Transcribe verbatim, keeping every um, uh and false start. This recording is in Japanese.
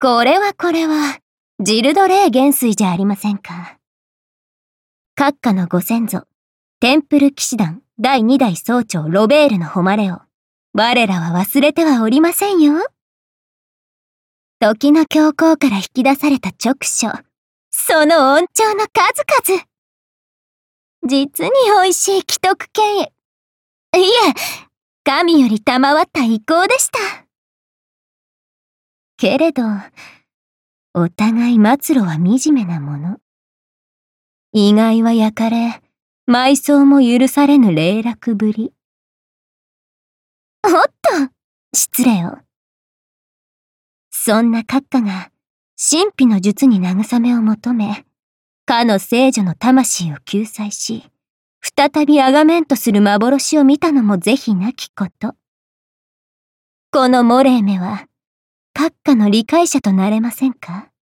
これはこれは、ジルドレイ元帥じゃありませんか。閣下のご先祖、テンプル騎士団だいに代総長ロベールの誉れを、我らは忘れてはおりませんよ。時の教皇から引き出された直書、その恩寵の数々。実に美味しい既得権益。いえ、神より賜った意向でした。けれど、お互い末路は惨めなもの。意外は焼かれ、埋葬も許されぬ霊落ぶり。おっと、失礼を。そんな閣下が、神秘の術に慰めを求め、かの聖女の魂を救済し、再びアガメンとする幻を見たのも是非なきこと。このモレーメは、閣下の理解者となれませんか？